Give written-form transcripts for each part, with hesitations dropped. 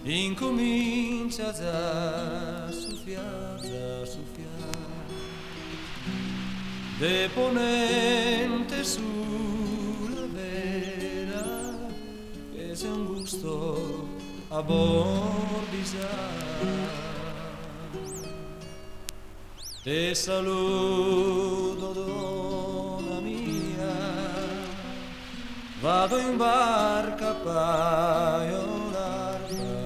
incomincia già a soffiare, de ponente sulla vera, che c'è un gusto a bordisar. Te saluto, donna mia, vado in barca a paiolar.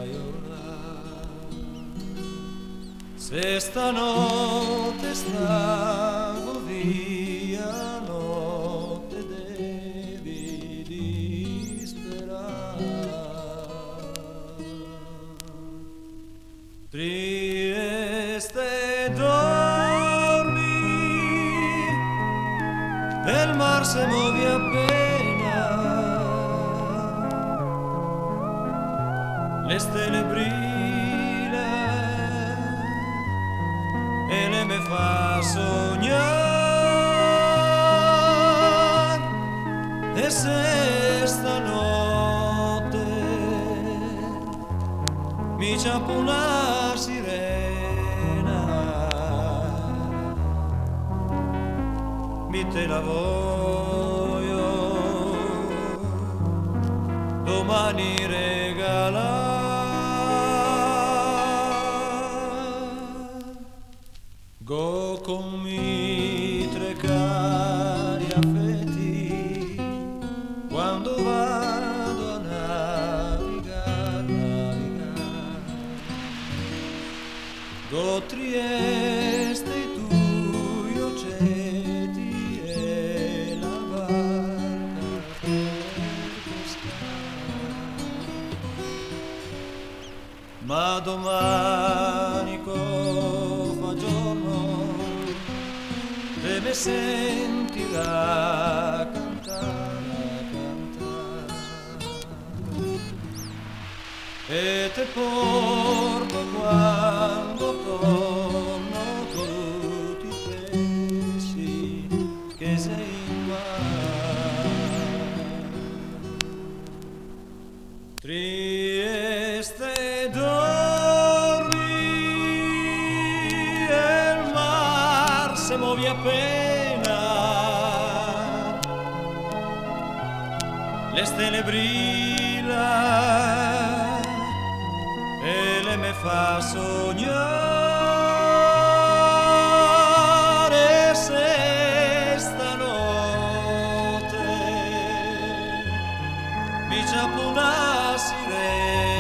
Se stanotte stavo via, notte devi disperare. Trieste dormi, el mar se muove appena, le stelle brillano e le me fa sognare. E se stanotte mi ciappa una sirena, mi te la voglio domani regalare. Go con tre cari affetti quando vado a navigare. Go Trieste i tuoi oggetti e la barca per pescare. Ma domani fa giorno e me sentirà cantare, e te porto quando torno tutti i pensi che sei in mare. Trieste dormi, e il mar se muove appena, le stelle brillano e le me fa sognare. Se stanotte mi ciappa una sirena,